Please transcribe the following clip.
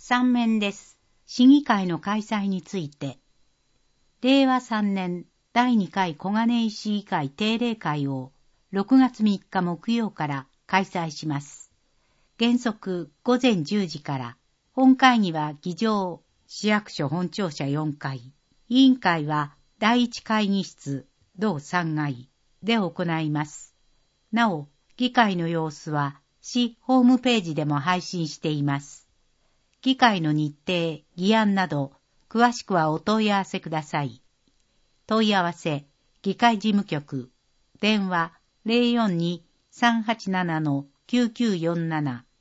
3面です。市議会の開催について。令和3年第2回小金井市議会定例会を6月3日木曜から開催します。原則午前10時から、本会議は議場、市役所本庁舎4階、委員会は第1会議室、同3階で行います。なお、議会の様子は市ホームページでも配信しています。議会の日程、議案など、詳しくはお問い合わせください。問い合わせ、議会事務局、電話 042-387-9947